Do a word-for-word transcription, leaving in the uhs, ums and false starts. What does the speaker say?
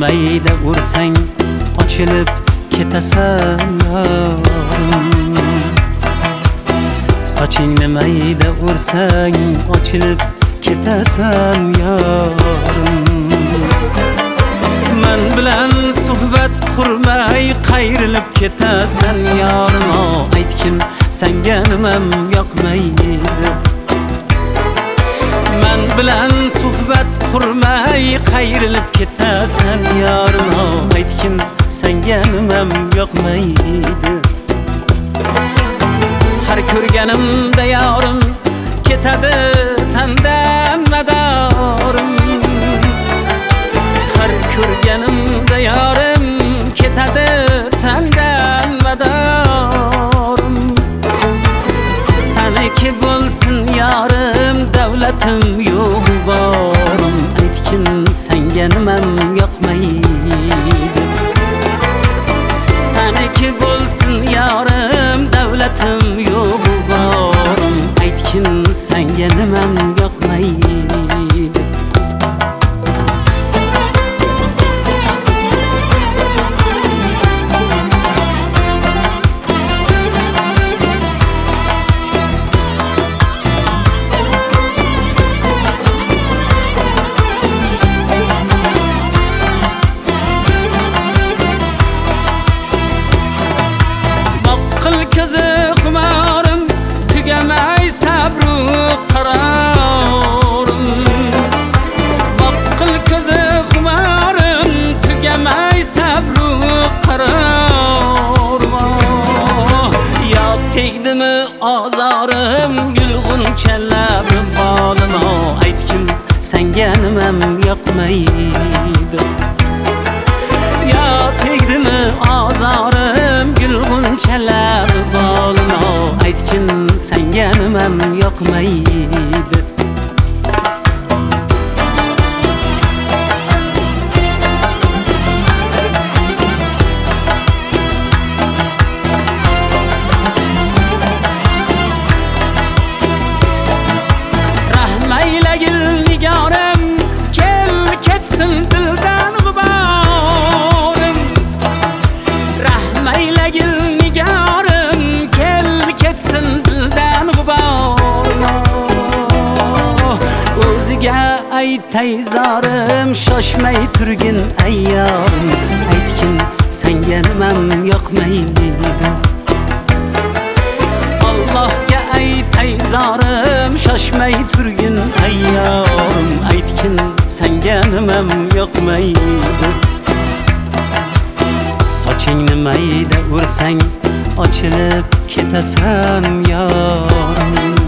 mayda ursang ochilib ketasan yorim. Sochingni mayda ursang ochilib ketasan yorim. Men bilan suhbat qurmay qayrilib ketasan yorim. O aytkim senga nimam yoqmaydi. Men bilan suhbat qurmay qayrilib ketasan yorim. O aytkim senga nimam yoqmaydi. Har ko'rganimda yorim ketadi tandan madorim. Har ko'rganimda yorim ketadi tandan madorim. Saniki bo'lsin yorim davlatim yo'q borim. Aytgin senga nimam yoqmaydi. Saniki bo'lsin yorim davlatim yo'q borim. Aytgin senga nimam yoqmaydi. Ko'zi xumorim tugamay sabru qarorim. Boqqil ko'zi xumorim tugamay sabru qarorim. Yo tegdimi ozorim gulg'unchalar bolim. Aytgin senga nimam yoqmaydi. Yo tegdimi ozorim gulg'unchalar bolim. Aytgin senga nimam yoqmaydi. Rahmaylagil nigorim kel ketsin dildan g'uborim. Rahmaylagil nigorim kel ketsin dildan g'uborim. O'ziga aytay zorim shoshmay turgin ayyorim. Aytgin senga nimam yoqmaydi. Allohga aytay zorim shoshmay turgin ayyorim. Aytgin senga nimam yoqmaydi. Sochingni mayda ursang ochilib ketasan yorim.